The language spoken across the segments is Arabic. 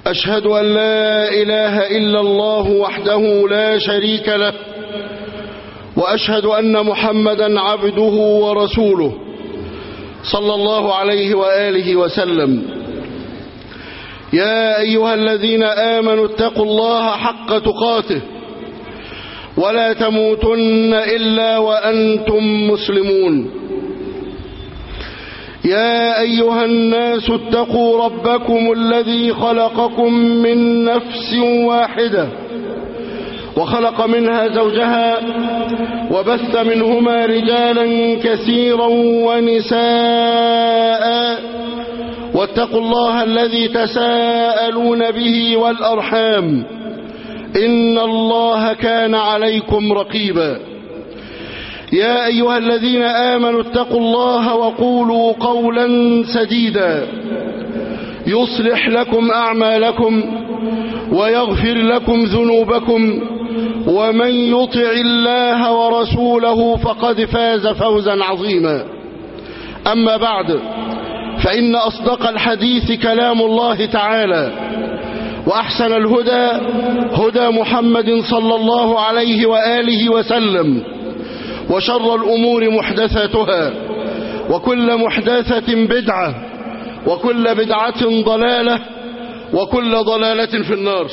أشهد أن لا إله إلا الله وحده لا شريك له، وأشهد أن محمدا عبده ورسوله صلى الله عليه وآله وسلم. يا أيها الذين آمنوا اتقوا الله حق تقاته ولا تموتن إلا وأنتم مسلمون. يا أيها الناس اتقوا ربكم الذي خلقكم من نفس واحدة وخلق منها زوجها وبث منهما رجالا كثيرا ونساء، واتقوا الله الذي تساءلون به والأرحام إن الله كان عليكم رقيبا. يا أيها الذين آمنوا اتقوا الله وقولوا قولا سديدا يصلح لكم أعمالكم ويغفر لكم ذنوبكم، ومن يطع الله ورسوله فقد فاز فوزا عظيما. أما بعد، فإن أصدق الحديث كلام الله تعالى، وأحسن الهدى هدى محمد صلى الله عليه وآله وسلم، وشر الأمور محدثاتها، وكل محدثة بدعة، وكل بدعة ضلالة، وكل ضلالة في النار.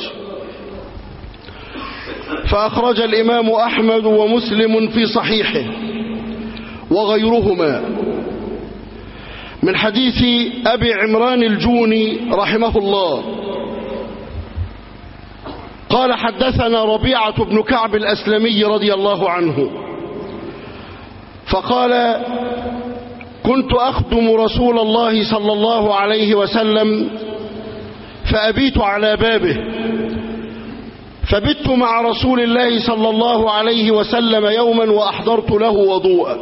فأخرج الإمام أحمد ومسلم في صحيحه وغيرهما من حديث أبي عمران الجوني رحمه الله قال: حدثنا ربيعة بن كعب الأسلمي رضي الله عنه فقال: كنت أخدم رسول الله صلى الله عليه وسلم فأبيت على بابه، فبت مع رسول الله صلى الله عليه وسلم يوما وأحضرت له وضوءا،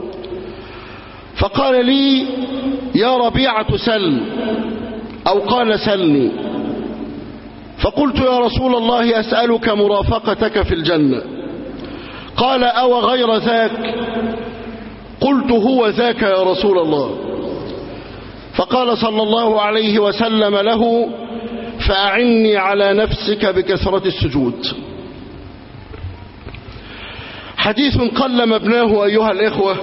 فقال لي: يا ربيعة سل، أو قال: سلني. فقلت: يا رسول الله أسألك مرافقتك في الجنة. قال: أو غير ذاك؟ قلت: هو ذاك يا رسول الله. فقال صلى الله عليه وسلم له: فأعني على نفسك بكثرة السجود. حديث قل مبناه أيها الإخوة،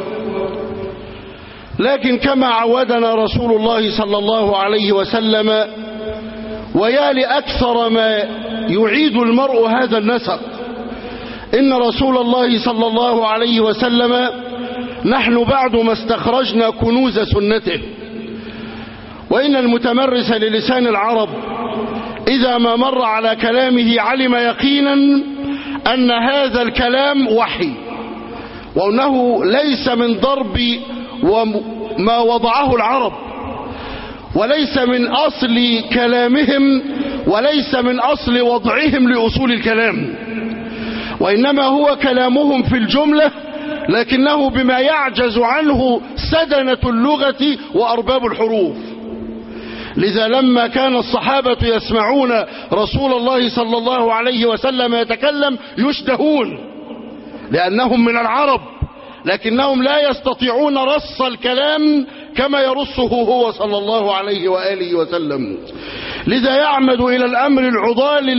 لكن كما عودنا رسول الله صلى الله عليه وسلم، ويا لأكثر ما يعيد المرء هذا النسق، إن رسول الله صلى الله عليه وسلم نحن بعد ما استخرجنا كنوز سنته، وإن المتمرس للسان العرب إذا ما مر على كلامه علم يقينا أن هذا الكلام وحي، وأنه ليس من ضرب وما وضعه العرب، وليس من أصل كلامهم، وليس من أصل وضعهم لأصول الكلام، وإنما هو كلامهم في الجملة، لكنه بما يعجز عنه سدنة اللغة وأرباب الحروف. لذا لما كان الصحابة يسمعون رسول الله صلى الله عليه وسلم يتكلم يشتهون، لأنهم من العرب، لكنهم لا يستطيعون رص الكلام كما يرصه هو صلى الله عليه وآله وسلم. لذا يعمد إلى الأمر العضال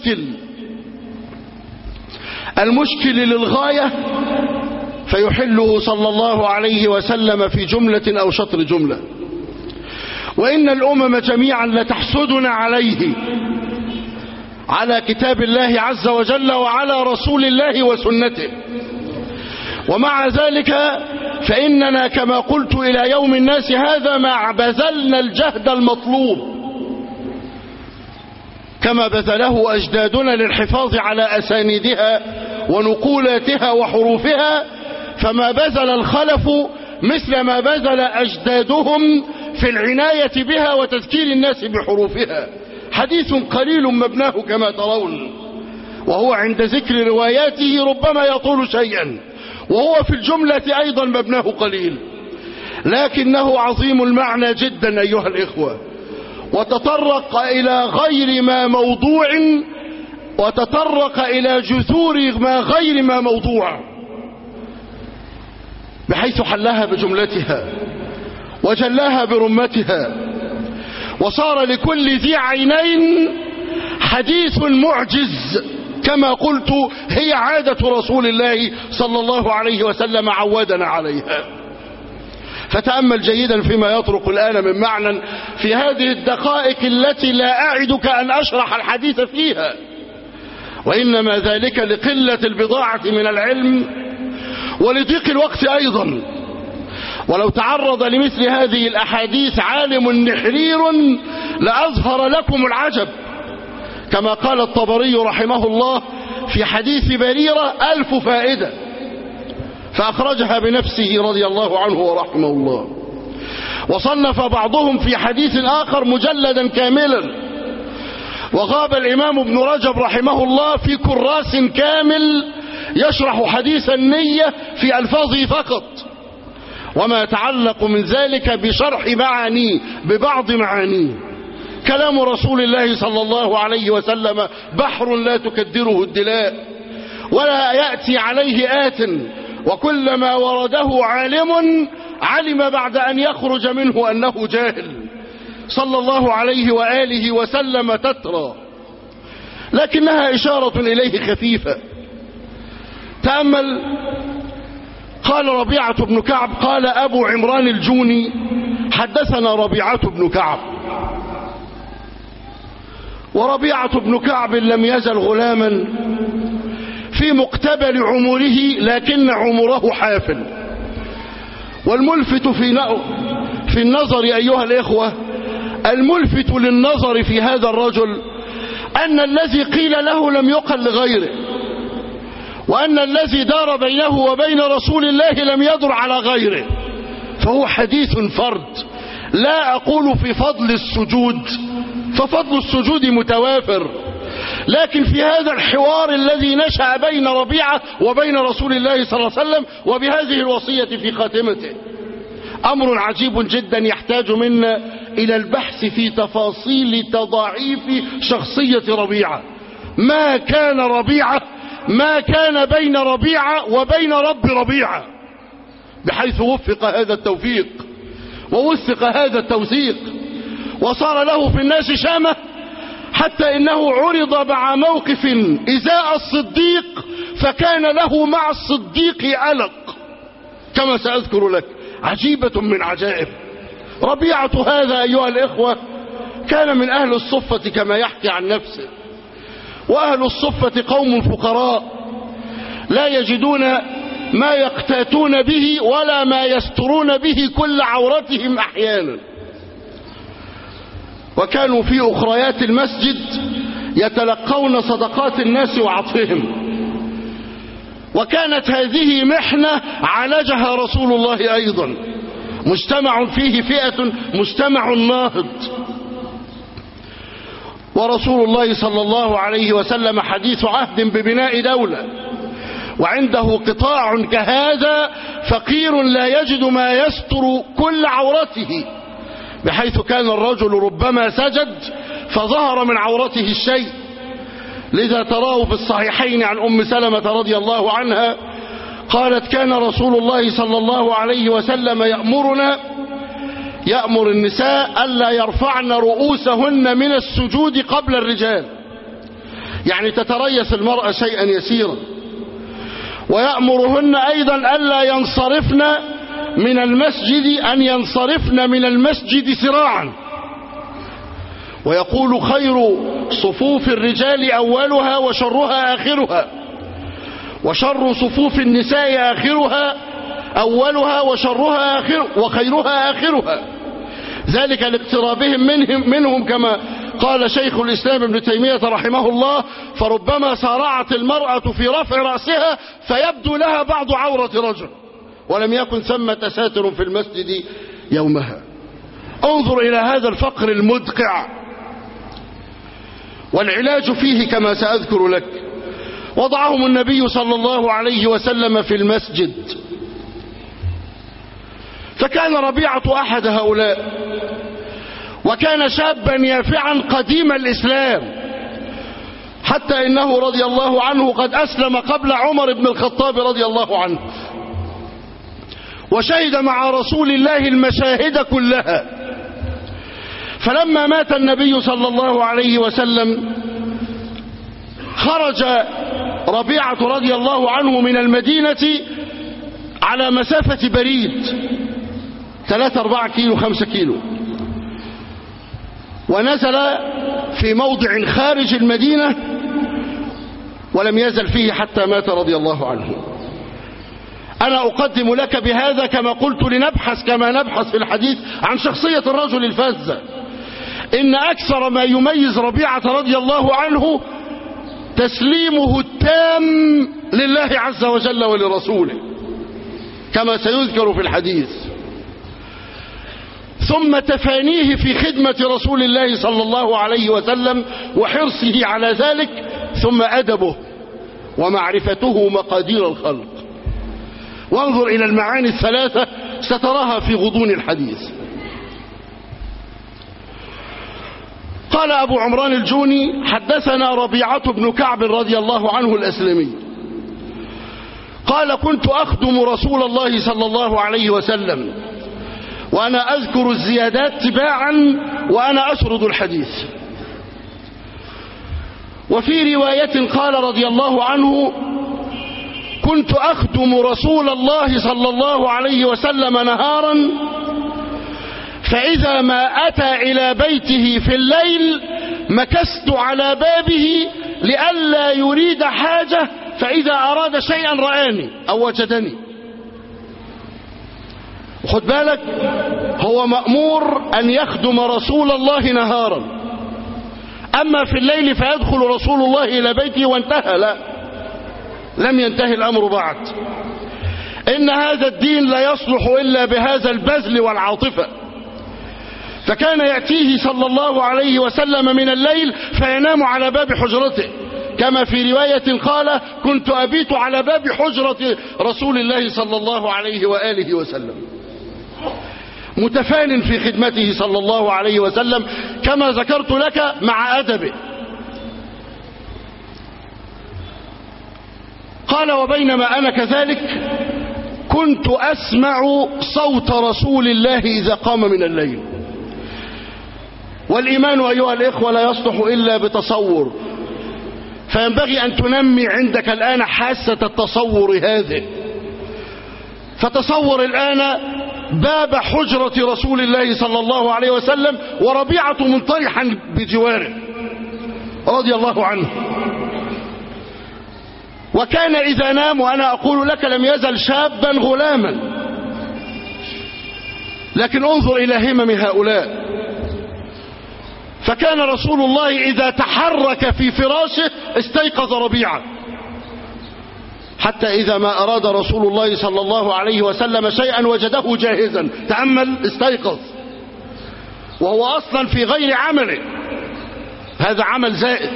المشكل للغاية، فيحله صلى الله عليه وسلم في جملة أو شطر جملة. وإن الأمم جميعا لتحسدنا عليه، على كتاب الله عز وجل وعلى رسول الله وسنته، ومع ذلك فإننا كما قلت إلى يوم الناس هذا ما بذلنا الجهد المطلوب كما بذله أجدادنا للحفاظ على أسانيدها ونقولاتها وحروفها، فما بذل الخلف مثل ما بذل أجدادهم في العناية بها وتذكير الناس بحروفها. حديث قليل مبناه كما ترون، وهو عند ذكر رواياته ربما يطول شيئا، وهو في الجملة أيضا مبناه قليل، لكنه عظيم المعنى جدا أيها الإخوة، وتطرق إلى غير ما موضوع، وتطرق إلى جذور ما غير ما موضوع، بحيث حلها بجملتها وجلاها برمتها، وصار لكل ذي عينين حديث معجز، كما قلت هي عادة رسول الله صلى الله عليه وسلم، عودنا عليها. فتأمل جيدا فيما يطرق الآن من معنى في هذه الدقائق التي لا أعدك أن أشرح الحديث فيها، وإنما ذلك لقلة البضاعة من العلم ولضيق الوقت أيضا. ولو تعرض لمثل هذه الأحاديث عالم نحرير لأظهر لكم العجب، كما قال الطبري رحمه الله في حديث بريرة 1000 فائدة، فأخرجها بنفسه رضي الله عنه ورحمه الله. وصنف بعضهم في حديث آخر مجلدا كاملا. وغاب الإمام ابن رجب رحمه الله في كراس كامل يشرح حديث النية في ألفاظه فقط، وما يتعلق من ذلك بشرح معانيه ببعض معانيه. كلام رسول الله صلى الله عليه وسلم بحر لا تكدره الدلاء، ولا يأتي عليه آت، وكلما ورده عالم علم بعد أن يخرج منه أنه جاهل، صلى الله عليه وآله وسلم تترى، لكنها إشارة إليه خفيفة. تأمل، قال ربيعة بن كعب قال أبو عمران الجوني حدثنا ربيعة بن كعب. وربيعة بن كعب لم يزل غلاما في مقتبل عمره، لكن عمره حافل. والملفت في النظر أيها الإخوة، الملفت للنظر في هذا الرجل أن الذي قيل له لم يقل لغيره، وأن الذي دار بينه وبين رسول الله لم يدر على غيره، فهو حديث فرد. لا أقول في فضل السجود، ففضل السجود متوافر، لكن في هذا الحوار الذي نشأ بين ربيعة وبين رسول الله صلى الله عليه وسلم، وبهذه الوصية في خاتمته، أمر عجيب جدا يحتاج منا إلى البحث في تفاصيل تضاعيف شخصية ربيعة. ما كان بين ربيعة وبين رب ربيعة، بحيث وفق هذا التوفيق ووثق هذا التوثيق، وصار له في الناس شامة، حتى إنه عرض مع موقف إزاء الصديق فكان له مع الصديق علق، كما سأذكر لك. عجيبة من عجائب. ربيعة هذا أيها الإخوة كان من أهل الصفة كما يحكي عن نفسه، وأهل الصفة قوم فقراء لا يجدون ما يقتاتون به ولا ما يسترون به كل عورتهم أحيانا، وكانوا في أخريات المسجد يتلقون صدقات الناس وعطفهم، وكانت هذه محنة عالجها رسول الله أيضا. مجتمع فيه فئة، مجتمع ناهض، ورسول الله صلى الله عليه وسلم حديث عهد ببناء دولة، وعنده قطاع كهذا فقير لا يجد ما يستر كل عورته، بحيث كان الرجل ربما سجد فظهر من عورته الشيء. لذا تراه في الصحيحين عن أم سلمة رضي الله عنها قالت كان رسول الله صلى الله عليه وسلم يأمر النساء ألا يرفعن رؤوسهن من السجود قبل الرجال، يعني تتريث المرأة شيئا يسيرا، ويأمرهن أيضا ألا ينصرفن من المسجد، أن ينصرفن من المسجد سراعا، ويقول خير صفوف الرجال أولها وشرها آخرها، وشر صفوف النساء آخرها أولها وخيرها آخرها، ذلك لاقترابهم منهم كما قال شيخ الإسلام ابن تيمية رحمه الله فربما سارعت المرأة في رفع رأسها فيبدو لها بعض عورة رجل ولم يكن ثمة ساتر في المسجد يومها. انظر إلى هذا الفقر المدقع، والعلاج فيه كما سأذكر لك. وضعهم النبي صلى الله عليه وسلم في المسجد، فكان ربيعة أحد هؤلاء، وكان شابا يافعا قديم الإسلام، حتى إنه رضي الله عنه قد أسلم قبل عمر بن الخطاب رضي الله عنه، وشهد مع رسول الله المشاهد كلها. فلما مات النبي صلى الله عليه وسلم خرج ربيعة رضي الله عنه من المدينة على مسافة بريد 3-4 كيلو 5 كيلو، ونزل في موضع خارج المدينة ولم يزل فيه حتى مات رضي الله عنه. أنا أقدم لك بهذا كما قلت لنبحث كما نبحث في الحديث عن شخصية الرجل الفذ. إن أكثر ما يميز ربيعة رضي الله عنه تسليمه التام لله عز وجل ولرسوله كما سيذكر في الحديث، ثم تفانيه في خدمة رسول الله صلى الله عليه وسلم وحرصه على ذلك، ثم أدبه ومعرفته مقادير الخلق. وانظر إلى المعاني الثلاثة ستراها في غضون الحديث. قال أبو عمران الجوني: حدثنا ربيعة بن كعب رضي الله عنه الأسلمي قال: كنت أخدم رسول الله صلى الله عليه وسلم وأنا أذكر الزيادات تباعا وأنا أسرد الحديث. وفي رواية قال رضي الله عنه: كنت أخدم رسول الله صلى الله عليه وسلم نهارا، فإذا ما أتى إلى بيته في الليل مكثت على بابه لئلا يريد حاجة، فإذا أراد شيئا رآني أو وجدني. خد بالك، هو مأمور أن يخدم رسول الله نهارا، أما في الليل فيدخل رسول الله إلى بيته وانتهى. لا، لم ينتهي الأمر بعد. إن هذا الدين لا يصلح إلا بهذا البذل والعاطفة. فكان يأتيه صلى الله عليه وسلم من الليل فينام على باب حجرته، كما في رواية قال: كنت أبيت على باب حجرة رسول الله صلى الله عليه وآله وسلم، متفان في خدمته صلى الله عليه وسلم كما ذكرت لك مع أدبه. قال: وبينما أنا كذلك كنت أسمع صوت رسول الله إذا قام من الليل. والإيمان أيها الإخوة لا يصلح إلا بتصور، فينبغي أن تنمي عندك الآن حاسة التصور هذه. فتصور الآن باب حجرة رسول الله صلى الله عليه وسلم وربيعة منطرحا بجواره رضي الله عنه. وكان إذا نام، وأنا أقول لك لم يزل شابا غلاما، لكن انظر إلى همم هؤلاء. فكان رسول الله إذا تحرك في فراشه استيقظ ربيعة، حتى إذا ما أراد رسول الله صلى الله عليه وسلم شيئا وجده جاهزا، تأمل، استيقظ وهو أصلا في غير عمله، هذا عمل زائد.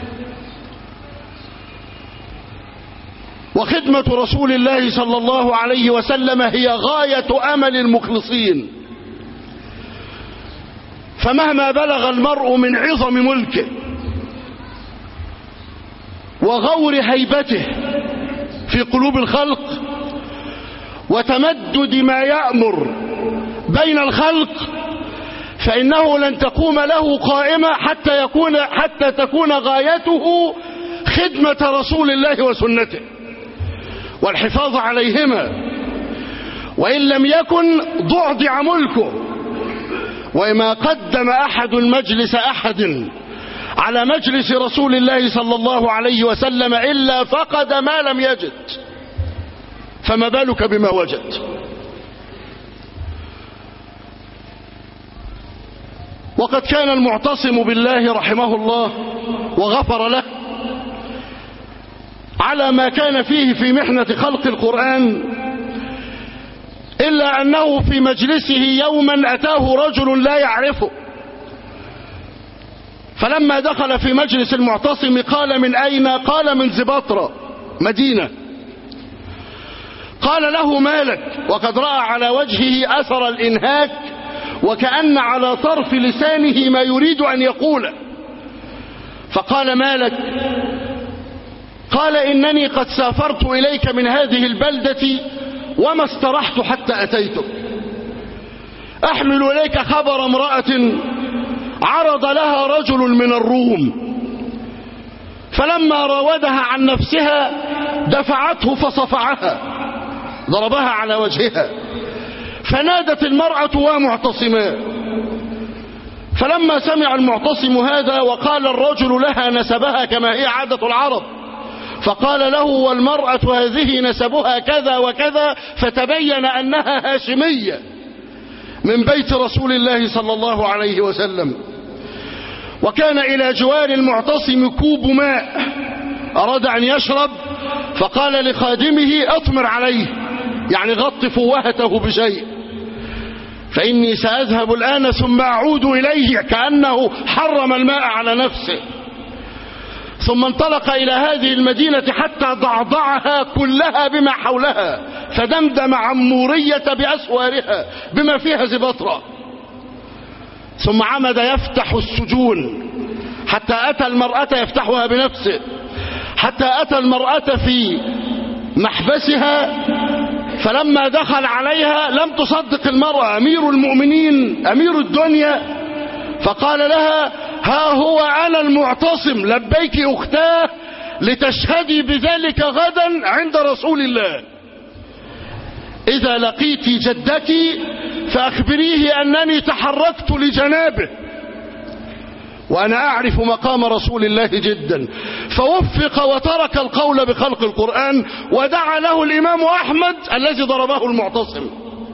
وخدمة رسول الله صلى الله عليه وسلم هي غاية أمل المخلصين. فمهما بلغ المرء من عظم ملكه وغور هيبته في قلوب الخلق وتمدد ما يأمر بين الخلق، فإنه لن تقوم له قائمة حتى تكون غايته خدمة رسول الله وسنته والحفاظ عليهما، وإن لم يكن ضعضع ملكه. وما قدم أحد مجلس أحد على مجلس رسول الله صلى الله عليه وسلم إلا فقد ما لم يجد، فما بالك بما وجد. وقد كان المعتصم بالله رحمه الله وغفر له على ما كان فيه في محنة خلق القرآن، إلا أنه في مجلسه يوما أتاه رجل لا يعرفه، فلما دخل في مجلس المعتصم قال: من أين؟ قال: من زباطرة مدينة. قال له: مالك؟ وقد رأى على وجهه أثر الإنهاك وكأن على طرف لسانه ما يريد أن يقوله. فقال: مالك؟ قال: إنني قد سافرت إليك من هذه البلدة وما استرحت حتى أتيتك، أحمل إليك خبر امرأة عرض لها رجل من الروم، فلما راودها عن نفسها دفعته فصفعها، ضربها على وجهها، فنادت المرأة ومعتصما. فلما سمع المعتصم هذا وقال الرجل لها نسبها كما هي عادة العرب، فقال له والمرأة هذه نسبها كذا وكذا، فتبين أنها هاشمية من بيت رسول الله صلى الله عليه وسلم. وكان إلى جوار المعتصم كوب ماء، أراد أن يشرب، فقال لخادمه اطمر عليه، يعني غط فوهته بشيء، فإني سأذهب الآن ثم أعود إليه، كأنه حرم الماء على نفسه. ثم انطلق إلى هذه المدينة حتى ضعضعها كلها بما حولها، فدمدم عمورية بأسوارها بما فيها زبطرة، ثم عمد يفتح السجون حتى أتى المرأة يفتحها بنفسه، حتى أتى المرأة في محبسها. فلما دخل عليها لم تصدق المرأة، أمير المؤمنين أمير الدنيا، فقال لها ها هو أنا المعتصم، لبيك أختاه لتشهدي بذلك غدا عند رسول الله. إذا لقيت جدك فأخبريه أنني تحركت لجنابه، وأنا أعرف مقام رسول الله جدا. فوفق وترك القول بخلق القرآن، ودعا له الإمام أحمد الذي ضربه المعتصم.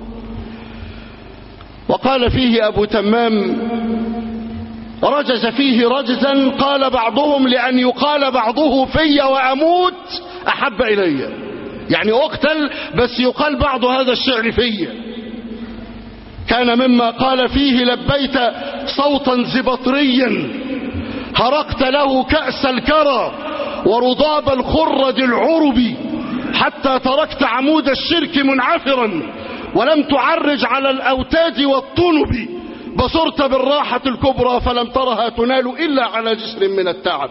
وقال فيه أبو تمام رجز فيه رجزا، قال بعضهم لأن يقال بعضه في وأموت أحب إلي، يعني أقتل بس يقال بعض هذا الشعر في. كان مما قال فيه لبيت صوتا زبطريا، هرقت له كأس الكرى ورضاب الخرد العرب، حتى تركت عمود الشرك منعفرا ولم تعرج على الأوتاد والطنب، بصرت بالراحة الكبرى فلم ترها تنال إلا على جسر من التعب.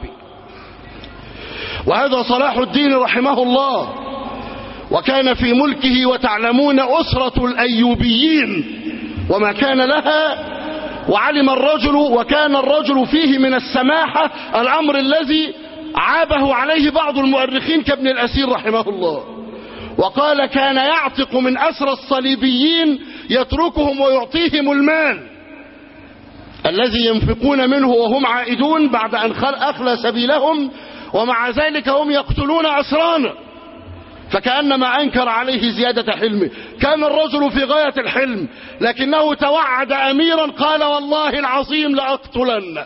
وهذا صلاح الدين رحمه الله، وكان في ملكه وتعلمون أسرة الأيوبيين وما كان لها، وعلم الرجل وكان الرجل فيه من السماحة الأمر الذي عابه عليه بعض المؤرخين كابن الأثير رحمه الله، وقال كان يعتق من أسرى الصليبيين يتركهم ويعطيهم المال الذي ينفقون منه وهم عائدون بعد أن أخلى سبيلهم، ومع ذلك هم يقتلون أسرانا، فكأنما أنكر عليه زيادة حلمه. كان الرجل في غاية الحلم، لكنه توعد أميرا قال والله العظيم لأقتلن.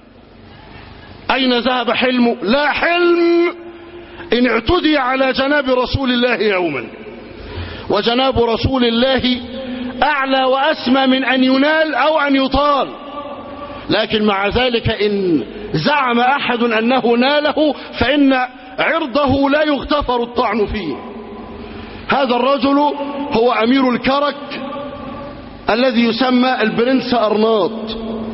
أين ذهب حلمه؟ لا حلم إن اعتدي على جناب رسول الله يوما، وجناب رسول الله أعلى وأسمى من أن ينال أو أن يطال. لكن مع ذلك إن زعم أحد أنه ناله فإن عرضه لا يغتفر الطعن فيه. هذا الرجل هو أمير الكرك الذي يسمى البرنس أرناط،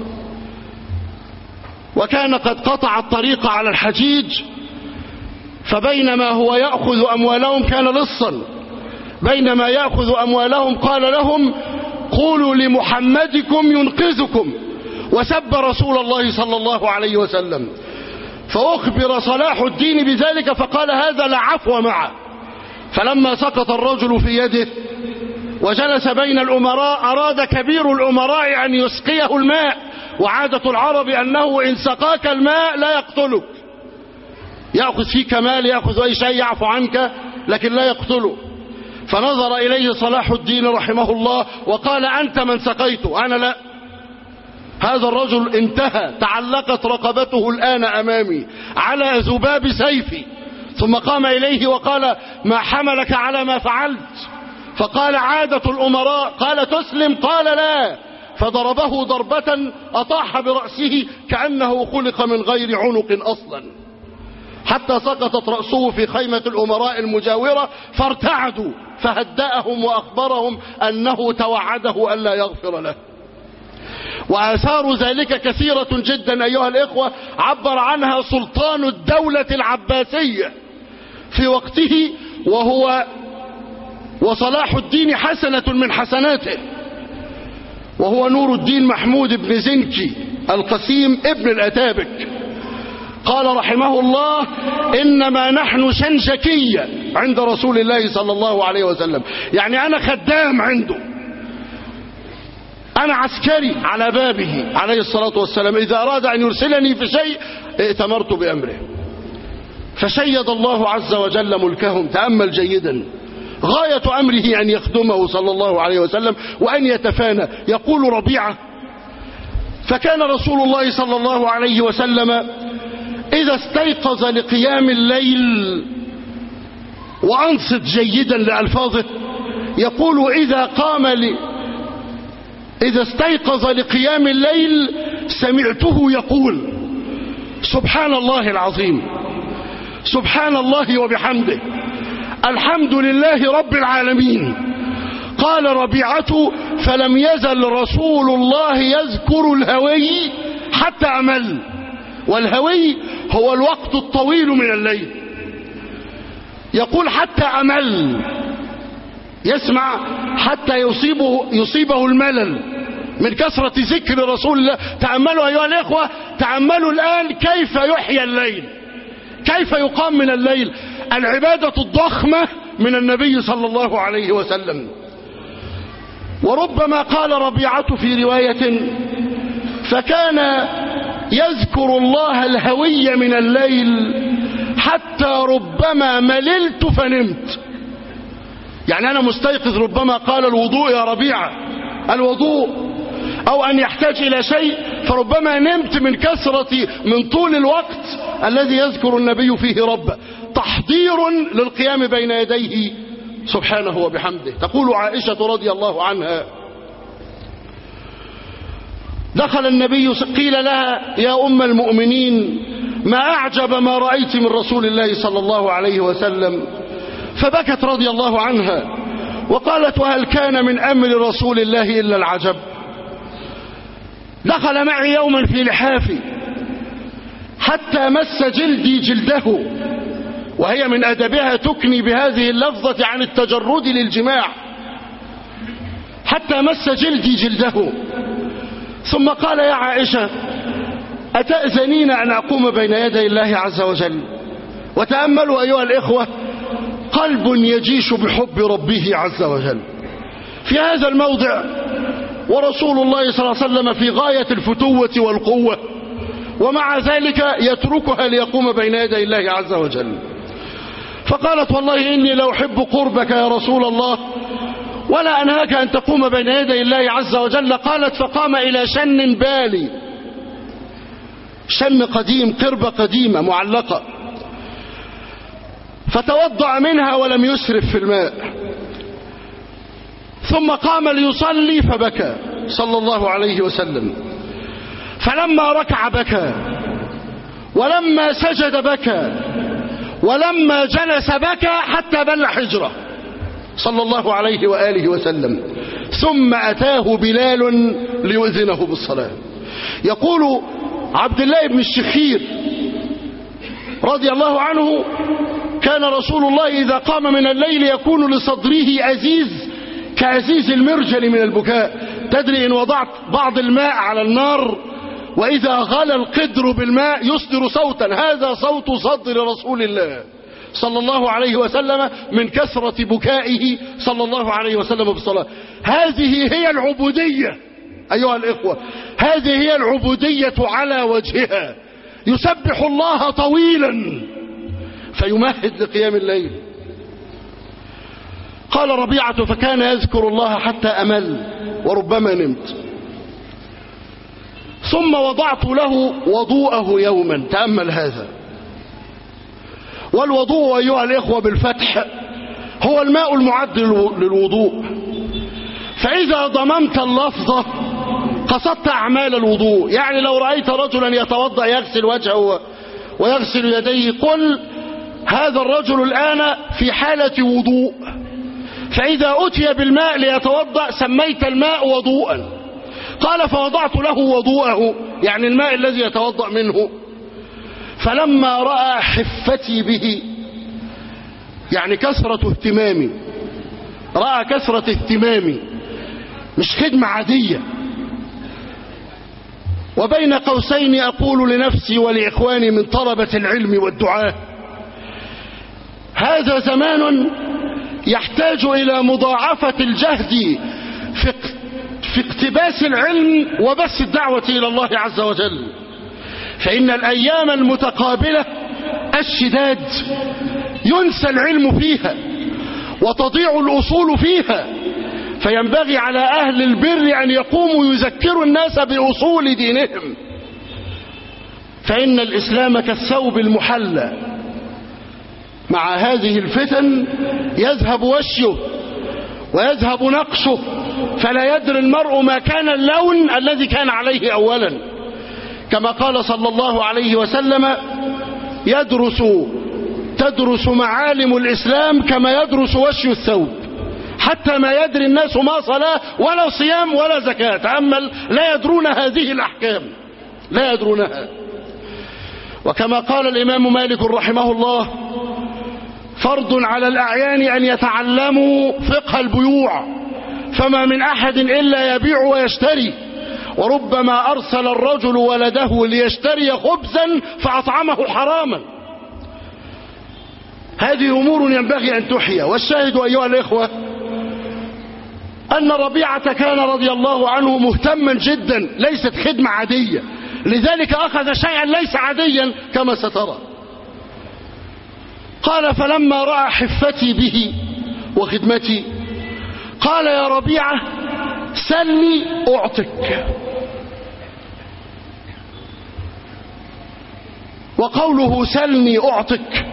وكان قد قطع الطريق على الحجيج، فبينما هو يأخذ أموالهم كان لصا، بينما يأخذ أموالهم قال لهم قولوا لمحمدكم ينقذكم، وسب رسول الله صلى الله عليه وسلم. فأخبر صلاح الدين بذلك فقال هذا لا عفو معه. فلما سقط الرجل في يده وجلس بين الأمراء أراد كبير الأمراء أن يسقيه الماء، وعادة العرب أنه إن سقاك الماء لا يقتلك، يأخذ فيك مال يأخذ أي شيء يعفو عنك لكن لا يقتله. فنظر إليه صلاح الدين رحمه الله وقال أنت من سقيته، أنا لا. هذا الرجل انتهى، تعلقت رقبته الآن أمامي على ذباب سيفي، ثم قام إليه وقال ما حملك على ما فعلت؟ فقال عادة الأمراء. قال تسلم؟ قال لا. فضربه ضربة أطاح برأسه كأنه خلق من غير عنق أصلا، حتى سقطت رأسه في خيمة الأمراء المجاورة، فارتعدوا، فهدأهم وأخبرهم أنه توعده ألا يغفر له. وآثار ذلك كثيرة جدا أيها الإخوة، عبر عنها سلطان الدولة العباسية في وقته، وصلاح الدين حسنة من حسناته، وهو نور الدين محمود بن زنكي القسيم ابن الأتابك قال رحمه الله: إنما نحن شنشكية عند رسول الله صلى الله عليه وسلم، يعني أنا خدام عنده، أنا عسكري على بابه عليه الصلاة والسلام، إذا أراد أن يرسلني في شيء ائتمرت بأمره. فشيد الله عز وجل ملكهم. تأمل جيدا، غاية أمره أن يخدمه صلى الله عليه وسلم وأن يتفانى. يقول ربيعة: فكان رسول الله صلى الله عليه وسلم إذا استيقظ لقيام الليل، وأنصت جيدا لألفاظه، يقول: إذا استيقظ لقيام الليل سمعته يقول: سبحان الله العظيم، سبحان الله وبحمده، الحمد لله رب العالمين. قال ربيعة: فلم يزل رسول الله يذكر الهوي حتى أمل. والهوي هو الوقت الطويل من الليل. يقول: حتى أمل، يسمع حتى يصيبه الملل من كثرة ذكر رسول الله. تأملوا أيها الإخوة، تأملوا الآن كيف يحيى الليل، كيف يقام من الليل، العبادة الضخمة من النبي صلى الله عليه وسلم. وربما قال ربيعة في رواية: فكان يذكر الله الهوي من الليل حتى ربما مللت فنمت. يعني أنا مستيقظ، ربما قال الوضوء يا ربيعة، الوضوء، أو أن يحتاج إلى شيء، فربما نمت من طول الوقت الذي يذكر النبي فيه ربه، تحضير للقيام بين يديه سبحانه وبحمده. تقول عائشة رضي الله عنها: دخل النبي، قيل لها: يا أم المؤمنين، ما أعجب ما رأيت من رسول الله صلى الله عليه وسلم؟ فبكت رضي الله عنها وقالت: وهل كان من أمر رسول الله إلا العجب؟ دخل معي يوما في لحافي حتى مس جلدي جلده، وهي من أدبها تكني بهذه اللفظة عن التجرد للجماع، حتى مس جلدي جلده. ثم قال: يا عائشة، أتأذنين أن أقوم بين يدي الله عز وجل؟ وتأملوا أيها الإخوة، قلب يجيش بحب ربه عز وجل في هذا الموضع، ورسول الله صلى الله عليه وسلم في غاية الفتوة والقوة، ومع ذلك يتركها ليقوم بين يدي الله عز وجل. فقالت: والله إني لأحب قربك يا رسول الله، ولا أنهاك أن تقوم بين يدي الله عز وجل. قالت: فقام إلى شن بالي، شن قديم، قربة قديمة معلقة، فتوضأ منها ولم يسرف في الماء، ثم قام ليصلي فبكى صلى الله عليه وسلم. فلما ركع بكى، ولما سجد بكى، ولما جلس بكى، حتى بل حجره صلى الله عليه وآله وسلم. ثم أتاه بلال ليؤذنه بالصلاة. يقول عبد الله بن الشخير رضي الله عنه: كان رسول الله إذا قام من الليل يكون لصدره أزيز كأزيز المرجل من البكاء. تدري إن وضعت بعض الماء على النار وإذا غلى القدر بالماء يصدر صوتا، هذا صوت صدر رسول الله صلى الله عليه وسلم من كثرة بكائه صلى الله عليه وسلم بالصلاة. هذه هي العبودية أيها الإخوة، هذه هي العبودية على وجهها. يسبح الله طويلا فيمهد لقيام الليل. قال ربيعة: فكان يذكر الله حتى أمل وربما نمت. ثم وضعت له وضوءه يوما. تأمل هذا، والوضوء أيها الإخوة بالفتح هو الماء المعد للوضوء. فإذا ضممت اللفظة قصدت أعمال الوضوء. يعني لو رأيت رجلا يتوضأ يغسل وجهه ويغسل يديه، قل هذا الرجل الآن في حالة وضوء. فإذا أتي بالماء ليتوضأ سميت الماء وضوءا. قال: فوضعت له وضوءه، يعني الماء الذي يتوضأ منه. فلما رأى حفتي به، يعني كثرة اهتمامي، رأى كثرة اهتمامي، مش خدمة عادية، وبين قوسين أقول لنفسي ولإخواني من طلبة العلم والدعاء: هذا زمان يحتاج إلى مضاعفة الجهد في اقتباس العلم وبث الدعوة إلى الله عز وجل، فإن الأيام المتقابلة الشداد ينسى العلم فيها وتضيع الأصول فيها، فينبغي على أهل البر أن يقوموا يذكروا الناس بأصول دينهم، فإن الإسلام كالثوب المحلى، مع هذه الفتن يذهب وشه ويذهب نقشه، فلا يدري المرء ما كان اللون الذي كان عليه أولا، كما قال صلى الله عليه وسلم: تدرس معالم الإسلام كما يدرس وشي الثوب، حتى ما يدري الناس ما صلاة ولا صيام ولا زكاة، تأمل، لا يدرون هذه الأحكام، لا يدرونها. وكما قال الإمام مالك رحمه الله: فرض على الأعيان أن يتعلموا فقه البيوع، فما من أحد إلا يبيع ويشتري، وربما أرسل الرجل ولده ليشتري خبزا فأطعمه حراما. هذه أمور ينبغي أن تحيى. والشاهد أيها الإخوة أن ربيعة كان رضي الله عنه مهتما جدا، ليست خدمة عادية، لذلك أخذ شيئا ليس عاديا كما سترى. قال: فلما رأى حفتي به وخدمتي قال: يا ربيعة سلني أعطك. وقوله سلني أعطك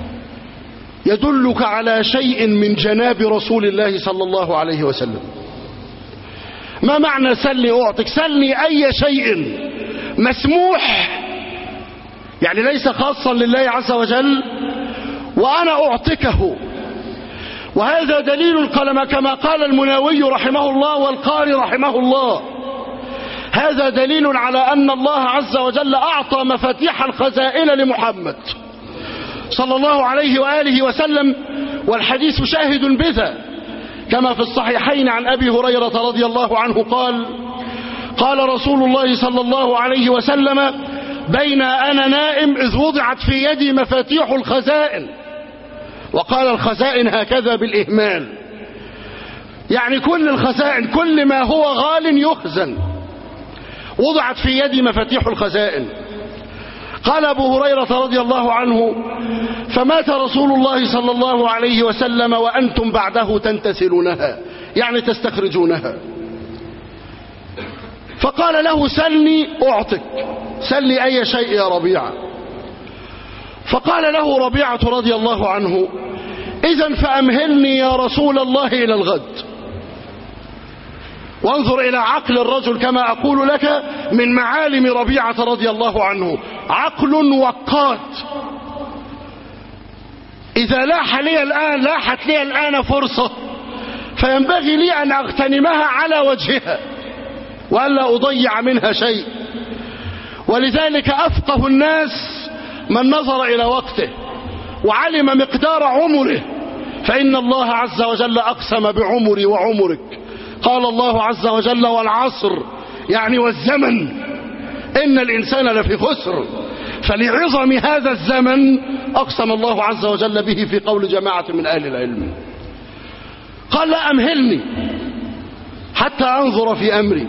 يدلك على شيء من جناب رسول الله صلى الله عليه وسلم. ما معنى سلني أعطك؟ سلني أي شيء مسموح، يعني ليس خاصا لله عز وجل، وأنا أعطكه. وهذا دليل كما قال المناوي رحمه الله والقاري رحمه الله، هذا دليل على أن الله عز وجل أعطى مفاتيح الخزائن لمحمد صلى الله عليه وآله وسلم، والحديث شاهد بذا، كما في الصحيحين عن أبي هريرة رضي الله عنه قال: قال رسول الله صلى الله عليه وسلم: بين أنا نائم إذ وضعت في يدي مفاتيح الخزائن. وقال الخزائن هكذا بالإهمال، يعني كل الخزائن، كل ما هو غال يخزن، وضعت في يدي مفاتيح الخزائن. قال أبو هريرة رضي الله عنه: فمات رسول الله صلى الله عليه وسلم وأنتم بعده تنتسلونها، يعني تستخرجونها. فقال له: سلني أعطك، سلني أي شيء يا ربيعة. فقال له ربيعة رضي الله عنه: إذن فأمهلني يا رسول الله إلى الغد. وانظر إلى عقل الرجل، كما أقول لك من معالم ربيعة رضي الله عنه، عقل وقات. إذا لاحت لي الآن فرصة فينبغي لي أن أغتنمها على وجهها وألا أضيع منها شيء. ولذلك أفقه الناس من نظر إلى وقته وعلم مقدار عمره، فإن الله عز وجل أقسم بعمري وعمرك. قال الله عز وجل: والعصر، يعني والزمن، إن الإنسان لفي خسر. فلعظم هذا الزمن أقسم الله عز وجل به في قول جماعة من أهل العلم. قال: لا، أمهلني حتى أنظر في أمري.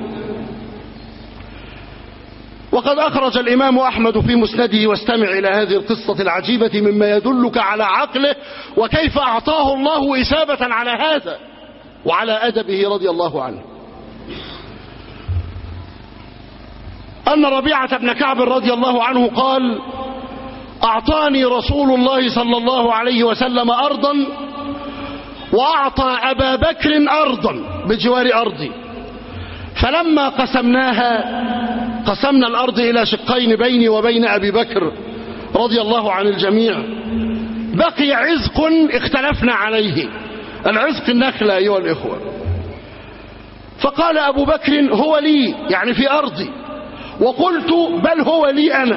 وقد أخرج الإمام أحمد في مسنده، واستمع إلى هذه القصة العجيبة مما يدلك على عقله وكيف أعطاه الله إثابة على هذا وعلى أدبه رضي الله عنه، أن ربيعة بن كعب رضي الله عنه قال: أعطاني رسول الله صلى الله عليه وسلم أرضا، وأعطى أبا بكر أرضا بجوار أرضي، فلما قسمنا الأرض إلى شقين بيني وبين أبي بكر رضي الله عن الجميع، بقي عزق اختلفنا عليه. العزق النخلة أيها الإخوة. فقال أبو بكر: هو لي، يعني في أرضي. وقلت: بل هو لي أنا.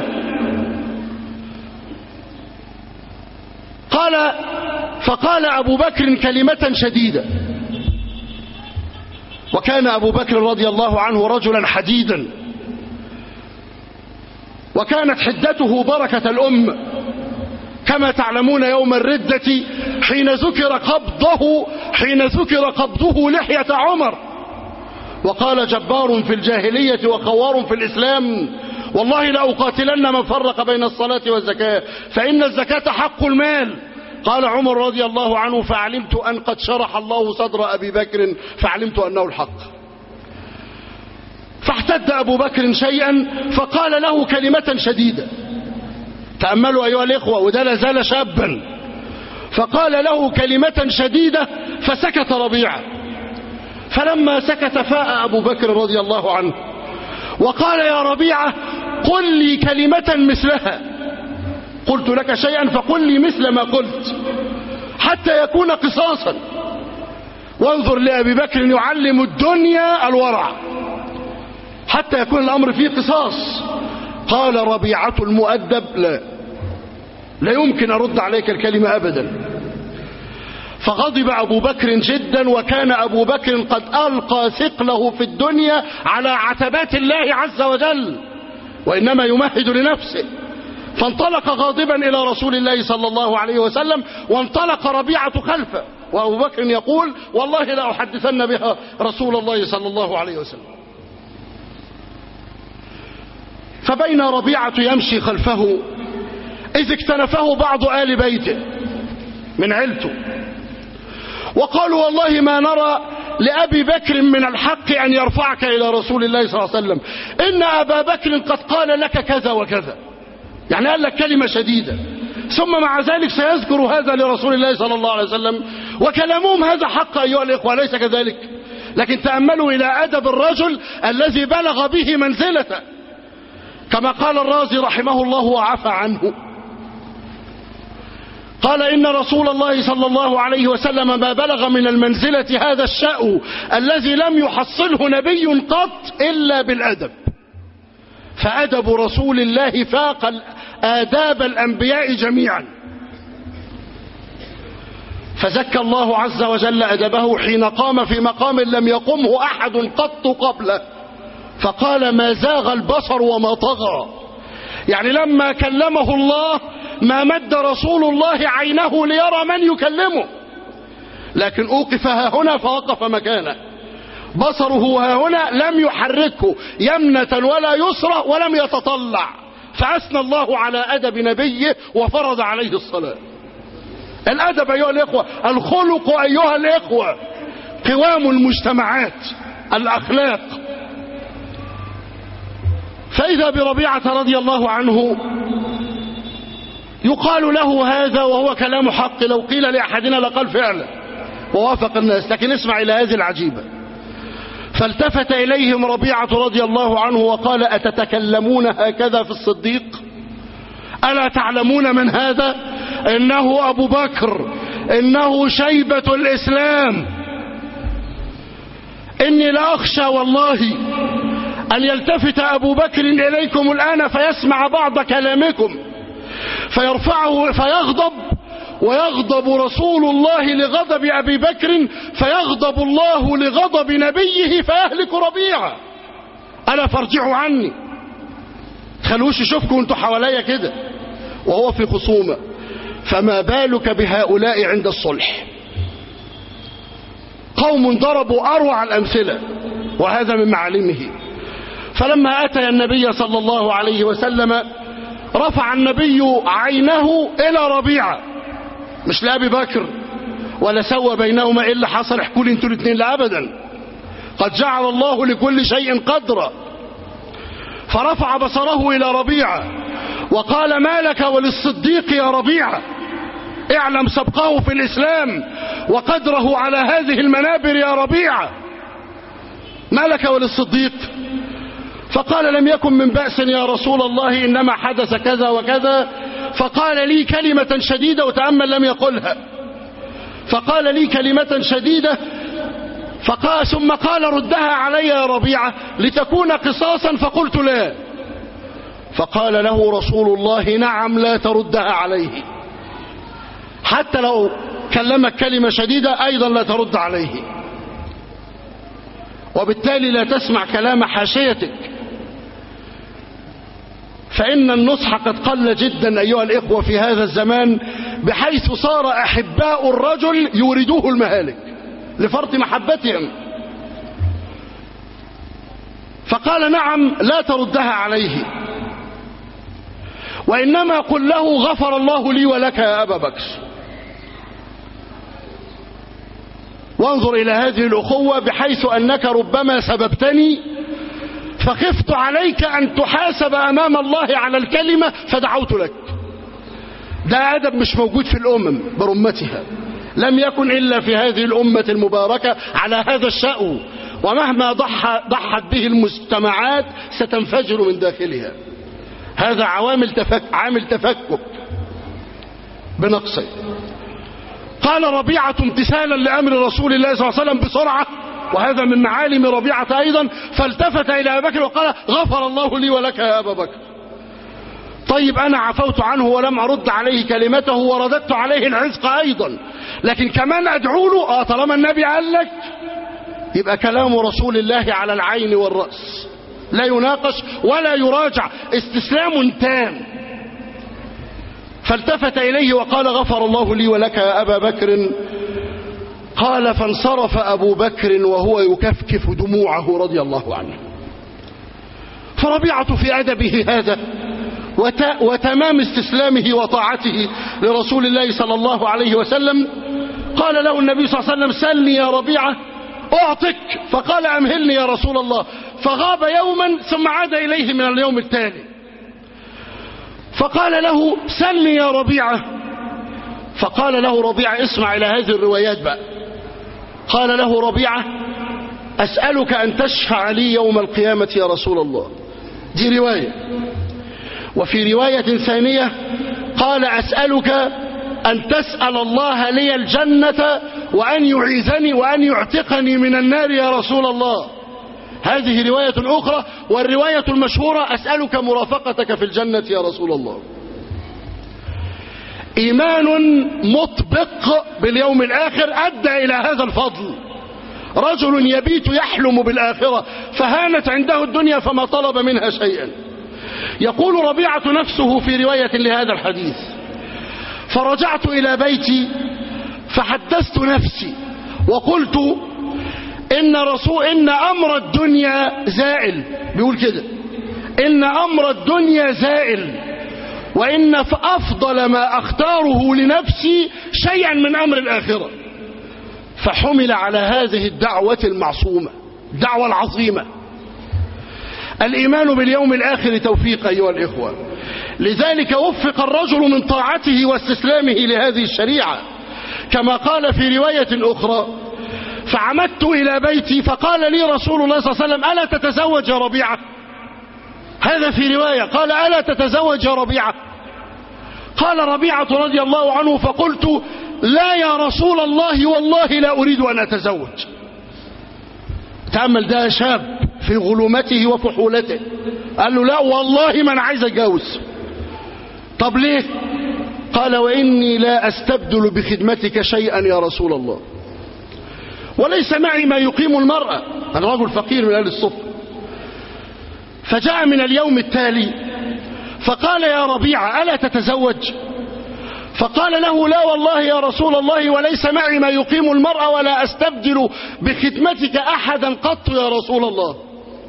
فقال أبو بكر كلمة شديدة، وكان أبو بكر رضي الله عنه رجلا حديدا، وكانت حدته بركة الأمة، كما تعلمون يوم الردة حين ذكر قبضه لحية عمر، وقال جبار في الجاهلية وخوار في الإسلام والله لأقاتلن من فرق بين الصلاة والزكاة فإن الزكاة حق المال. قال عمر رضي الله عنه فعلمت أن قد شرح الله صدر أبي بكر فعلمت أنه الحق. فاحتد أبو بكر شيئا فقال له كلمة شديدة، تأملوا أيها الإخوة، وده لازال شابا، فقال له كلمة شديدة فسكت ربيعة. فلما سكت فاء أبو بكر رضي الله عنه وقال يا ربيعة قل لي كلمة مثلها، قلت لك شيئا فقل لي مثل ما قلت حتى يكون قصاصا. وانظر لأبي بكر يعلم الدنيا الورع حتى يكون الأمر فيه قصاص. قال ربيعة المؤدب لا يمكن أرد عليك الكلمة أبدا. فغضب أبو بكر جدا، وكان أبو بكر قد ألقى ثقله في الدنيا على عتبات الله عز وجل وإنما يمهد لنفسه، فانطلق غاضبا إلى رسول الله صلى الله عليه وسلم، وانطلق ربيعة خلفه، وأبو بكر يقول والله لا أحدثن بها رسول الله صلى الله عليه وسلم. فبين ربيعة يمشي خلفه إذ اكتنفه بعض آل بيته من عيلته وقالوا والله ما نرى لأبي بكر من الحق أن يرفعك إلى رسول الله صلى الله عليه وسلم، إن أبا بكر قد قال لك كذا وكذا، يعني قال لك كلمة شديدة، ثم مع ذلك سيذكر هذا لرسول الله صلى الله عليه وسلم، وكلامهم هذا حق أيها الإخوة ليس كذلك. لكن تأملوا إلى أدب الرجل الذي بلغ به منزلته، كما قال الرازي رحمه الله وعفى عنه، قال إن رسول الله صلى الله عليه وسلم ما بلغ من المنزلة هذا الشأو الذي لم يحصله نبي قط إلا بالأدب، فأدب رسول الله فاق آداب الأنبياء جميعا. فزكى الله عز وجل أدبه حين قام في مقام لم يقمه أحد قط قبله، فقال ما زاغ البصر وما طغى، يعني لما كلمه الله ما مد رسول الله عينه ليرى من يكلمه، لكن أوقف ها هنا فوقف مكانه، بصره ها هنا لم يحركه يمنة ولا يسرى ولم يتطلع، فأثنى الله على أدب نبيه وفرض عليه الصلاة. الأدب أيها الإخوة، الخلق أيها الإخوة قوام المجتمعات، الأخلاق. فإذا بربيعة رضي الله عنه يقال له هذا وهو كلام حق، لو قيل لأحدنا لقال فعلا ووافق الناس، لكن اسمع إلى هذه العجيبة. فالتفت إليهم ربيعة رضي الله عنه وقال أتتكلمون هكذا في الصديق؟ ألا تعلمون من هذا؟ إنه أبو بكر، إنه شيبة الإسلام، إني لأخشى والله أن يلتفت أبو بكر إليكم الآن فيسمع بعض كلامكم فيرفعه فيغضب، ويغضب رسول الله لغضب أبي بكر، فيغضب الله لغضب نبيه فيهلك ربيعة. ألا فارجعوا عني، تخلوش يشوفكم انتوا حواليا كده وهو في خصومة. فما بالك بهؤلاء عند الصلح؟ قوم ضربوا أروع الأمثلة، وهذا من معالمه. فلما أتى النبي صلى الله عليه وسلم رفع النبي عينه إلى ربيعة، مش لأبي بكر، ولا سوى بينهما إلا حصل احكوا لي انتوا الاثنين، لا أبدا، قد جعل الله لكل شيء قدرا. فرفع بصره إلى ربيعة وقال ما لك وللصديق يا ربيعة؟ اعلم سبقه في الإسلام وقدره على هذه المنابر يا ربيعة، ما لك وللصديق؟ فقال لم يكن من بأس يا رسول الله، إنما حدث كذا وكذا. فقال لي كلمة شديدة، وتأمل لم يقلها، فقال لي كلمة شديدة ثم قال ردها علي يا ربيعة لتكون قصاصا، فقلت لا. فقال له رسول الله نعم لا تردها عليه، حتى لو كلمك كلمة شديدة أيضا لا ترد عليه، وبالتالي لا تسمع كلام حاشيتك. فإن النصح قد قل جدا أيها الإخوة في هذا الزمان، بحيث صار أحباء الرجل يوردوه المهالك لفرط محبتهم. فقال نعم لا تردها عليه، وإنما قل له غفر الله لي ولك يا أبا بكر. وانظر إلى هذه الأخوة، بحيث أنك ربما سببتني فخفت عليك أن تحاسب أمام الله على الكلمة فدعوت لك. ده أدب مش موجود في الأمم برمتها، لم يكن إلا في هذه الأمة المباركة على هذا الشأن، ومهما ضحت به المجتمعات ستنفجر من داخلها. هذا عامل تفكك بنقصه. قال ربيعة امتثالا لأمر رسول الله صلى الله عليه وسلم بسرعة، وهذا من معالم ربيعة أيضا، فالتفت إلى أبي بكر وقال غفر الله لي ولك يا أبا بكر. طيب أنا عفوت عنه ولم أرد عليه كلمته ورددت عليه العزق أيضا، لكن كمان أدعو له. طالما النبي قال لك يبقى كلام رسول الله على العين والرأس، لا يناقش ولا يراجع، استسلام تام. فالتفت إليه وقال غفر الله لي ولك يا أبا بكر. قال فانصرف أبو بكر وهو يكفكف دموعه رضي الله عنه. فربيعة في أدبه هذا وتمام استسلامه وطاعته لرسول الله صلى الله عليه وسلم، قال له النبي صلى الله عليه وسلم سلني يا ربيعة أعطك، فقال أمهلني يا رسول الله. فغاب يوما ثم عاد إليه من اليوم التالي، فقال له سلني يا ربيعة. فقال له ربيعة، اسمع إلى هذه الروايات بقى، قال له ربيعة أسألك أن تشفع لي يوم القيامة يا رسول الله. دي رواية. وفي رواية ثانية قال أسألك أن تسأل الله لي الجنة وأن يعيذني وأن يعتقني من النار يا رسول الله. هذه رواية أخرى. والرواية المشهورة أسألك مرافقتك في الجنة يا رسول الله. إيمان مطبق باليوم الآخر أدى إلى هذا الفضل. رجل يبيت يحلم بالآخرة فهانت عنده الدنيا فما طلب منها شيئا. يقول ربيعة نفسه في رواية لهذا الحديث فرجعت إلى بيتي فحدثت نفسي وقلت إن أمر الدنيا زائل. بيقول كده إن أمر الدنيا زائل، وإن أفضل ما أختاره لنفسي شيئا من أمر الآخرة. فحمل على هذه الدعوة المعصومة، الدعوة العظيمة. الإيمان باليوم الآخر توفيق أيها الإخوة، لذلك وفق الرجل من طاعته واستسلامه لهذه الشريعة، كما قال في رواية أخرى فعمدت إلى بيتي فقال لي رسول الله صلى الله عليه وسلم ألا تتزوج يا ربيعة. هذا في رواية قال ألا تتزوج يا ربيعة. قال ربيعة رضي الله عنه فقلت لا يا رسول الله والله لا أريد أن أتزوج. تأمل، ده شاب في غلومته وفحولته، قال له لا والله ما أنا عايز أتجوز. طب ليه؟ قال وإني لا أستبدل بخدمتك شيئا يا رسول الله، وليس معي ما يقيم المرأة، أنا رجل فقير من أهل الصفة. فجاء من اليوم التالي فقال يا ربيعة ألا تتزوج؟ فقال له لا والله يا رسول الله وليس معي ما يقيم المرأة ولا أستبدل بخدمتك أحدا قط يا رسول الله.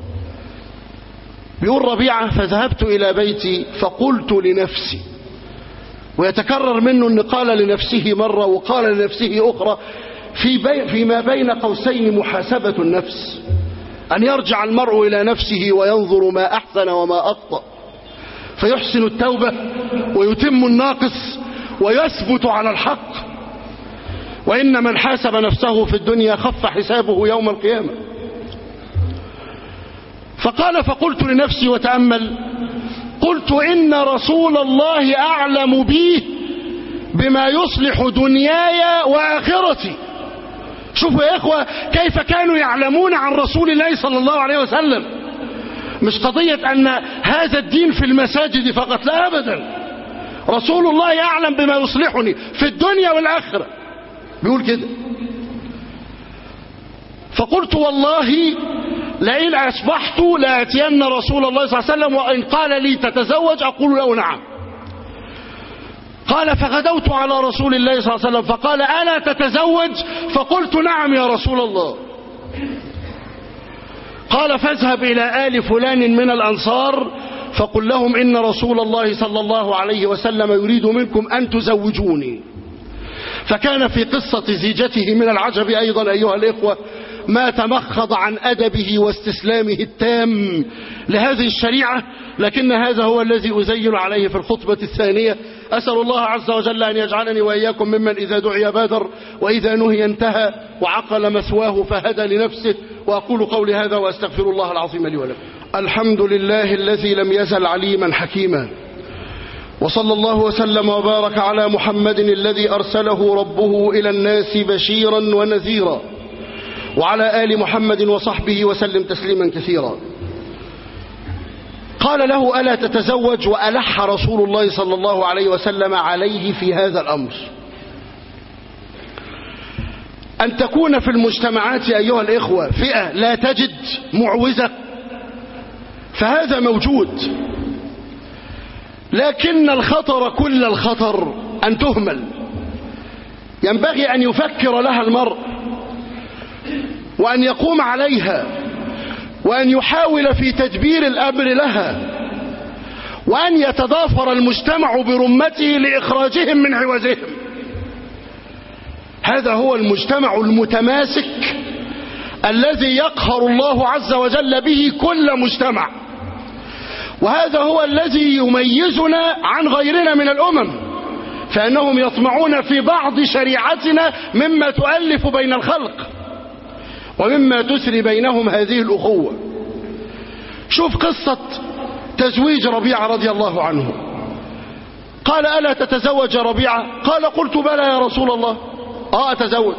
بيقول ربيعة فذهبت إلى بيتي فقلت لنفسي، ويتكرر منه أن قال لنفسه مرة وقال لنفسه أخرى، فيما بين قوسين محاسبة النفس، أن يرجع المرء إلى نفسه وينظر ما أحسن وما أخطأ فيحسن التوبة ويتم الناقص ويثبت على الحق. وإن من حاسب نفسه في الدنيا خف حسابه يوم القيامة. فقال فقلت لنفسي وتأمل، قلت إن رسول الله أعلم بي بما يصلح دنياي وآخرتي. شوفوا يا إخوة كيف كانوا يعلمون عن رسول الله صلى الله عليه وسلم. مش قضية أن هذا الدين في المساجد فقط، لا أبدا، رسول الله يعلم بما يصلحني في الدنيا والآخرة. بيقول كده فقلت والله لئن أصبحت لأتين رسول الله صلى الله عليه وسلم وإن قال لي تتزوج أقول له نعم. قال فغدوت على رسول الله صلى الله عليه وسلم فقال ألا تتزوج؟ فقلت نعم يا رسول الله. قال فاذهب إلى آل فلان من الأنصار فقل لهم إن رسول الله صلى الله عليه وسلم يريد منكم أن تزوجوني. فكان في قصة زيجته من العجب أيضا أيها الإخوة ما تمخض عن أدبه واستسلامه التام لهذه الشريعة، لكن هذا هو الذي أزين عليه في الخطبة الثانية. أسأل الله عز وجل أن يجعلني وإياكم ممن إذا دعي بادر وإذا نهي انتهى وعقل مثواه فهدى لنفسه. وأقول قولي هذا وأستغفر الله العظيم لي ولكم. الحمد لله الذي لم يزل عليما حكيما، وصلى الله وسلم وبارك على محمد الذي أرسله ربه إلى الناس بشيرا ونذيرا، وعلى آل محمد وصحبه وسلم تسليما كثيرا. قال له ألا تتزوج؟ وألح رسول الله صلى الله عليه وسلم عليه في هذا الأمر. أن تكون في المجتمعات أيها الإخوة فئة لا تجد معوزة فهذا موجود، لكن الخطر كل الخطر أن تهمل. ينبغي أن يفكر لها المرء وأن يقوم عليها وأن يحاول في تدبير الأمر لها، وأن يتضافر المجتمع برمته لإخراجهم من عوزهم. هذا هو المجتمع المتماسك الذي يقهر الله عز وجل به كل مجتمع، وهذا هو الذي يميزنا عن غيرنا من الأمم، فإنهم يطمعون في بعض شريعتنا مما تؤلف بين الخلق ومما تسري بينهم هذه الأخوة. شوف قصة تزويج ربيعة رضي الله عنه. قال ألا تتزوج ربيعة؟ قال قلت بلى يا رسول الله أتزوج.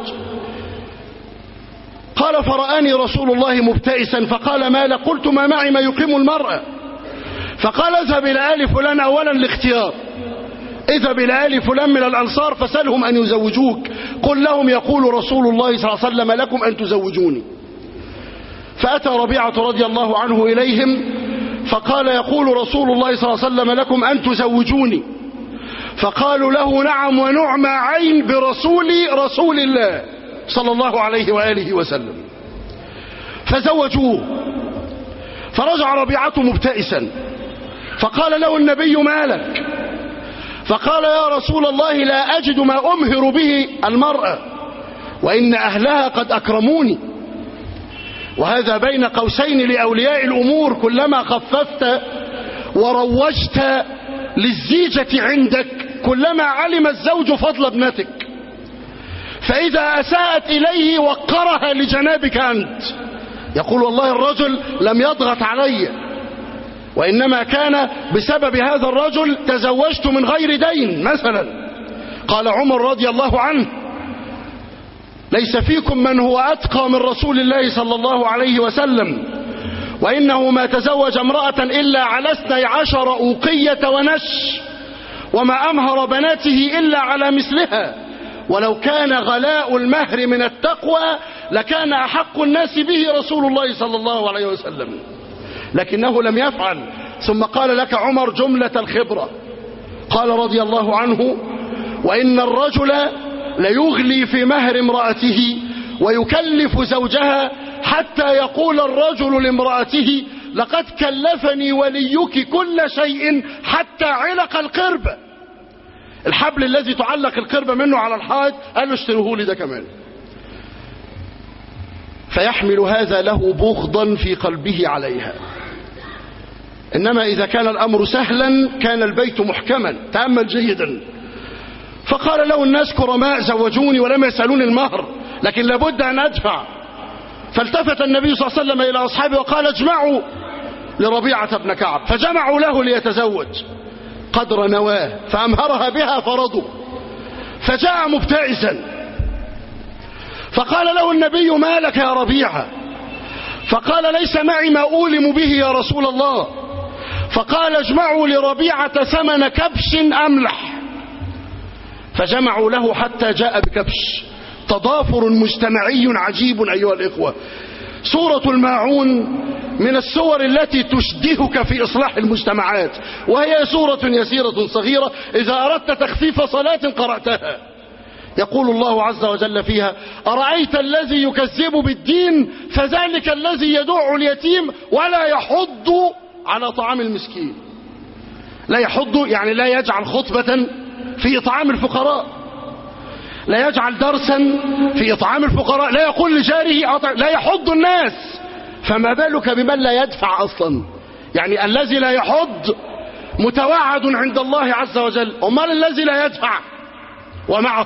قال فرآني رسول الله مبتئسا فقال ما لك؟ قلت ما معي ما يقيم المرأة. فقال اذهب إلى آل فلان أولا لاختيار، اذهب إلى آل فلان من الأنصار فسألهم أن يزوجوك، قل لهم يقول رسول الله صلى الله عليه وسلم لكم أن تزوجوني. فأتى ربيعة رضي الله عنه إليهم فقال يقول رسول الله صلى الله عليه وسلم لكم أن تزوجوني. فقالوا له نعم ونعم عين برسول الله صلى الله عليه وآله وسلم. فزوجوه. فرجع ربيعة مبتئسا فقال له النبي ما لك؟ فقال يا رسول الله لا أجد ما أمهر به المرأة وإن أهلها قد أكرموني. وهذا بين قوسين لأولياء الأمور، كلما خففت وروجت للزيجة عندك كلما علم الزوج فضل ابنتك، فإذا أساءت إليه وقرها لجنابك أنت، يقول والله الرجل لم يضغط علي وإنما كان بسبب هذا الرجل تزوجت من غير دين مثلا. قال عمر رضي الله عنه ليس فيكم من هو أتقى من رسول الله صلى الله عليه وسلم، وإنه ما تزوج امرأة إلا على 12 أوقية ونش، وما أمهر بناته إلا على مثلها، ولو كان غلاء المهر من التقوى لكان أحق الناس به رسول الله صلى الله عليه وسلم، لكنه لم يفعل. ثم قال لك عمر جملة الخبرة، قال رضي الله عنه وإن الرجل ليغلي في مهر امرأته ويكلف زوجها حتى يقول الرجل لامرأته لقد كلفني وليك كل شيء حتى علق القربة، الحبل الذي تعلق القربة منه على الحائط قال له اشتروه لي ده كمان. فيحمل هذا له بغضا في قلبه عليها. إنما إذا كان الأمر سهلا كان البيت محكما. تأمل جيدا. فقال له الناس كرماء زوجوني ولم يسألوني المهر لكن لابد أن أدفع. فالتفت النبي صلى الله عليه وسلم إلى أصحابه وقال اجمعوا لربيعة بن كعب، فجمعوا له ليتزوج قدر نواه فأمهرها بها فرضوا. فجاء مبتئسا فقال له النبي ما لك يا ربيعة؟ فقال ليس معي ما أولم به يا رسول الله. فقال اجمعوا لربيعة ثمن كبش أملح. فجمعوا له حتى جاء بكبش. تضافر مجتمعي عجيب أيها الإخوة. سورة الماعون من السور التي تشدهك في إصلاح المجتمعات، وهي سورة يسيرة صغيرة إذا أردت تخفيف صلاة قرأتها. يقول الله عز وجل فيها: أرأيت الذي يكذب بالدين فذلك الذي يدع اليتيم ولا يحض على طعام المسكين. لا يحض يعني لا يجعل خطبة في إطعام الفقراء، لا يجعل درسا في إطعام الفقراء، لا يقول لجاره لا يحض الناس، فما بالك بمن لا يدفع أصلا. يعني الذي لا يحض متوعد عند الله عز وجل، ومال الذي لا يدفع ومعه؟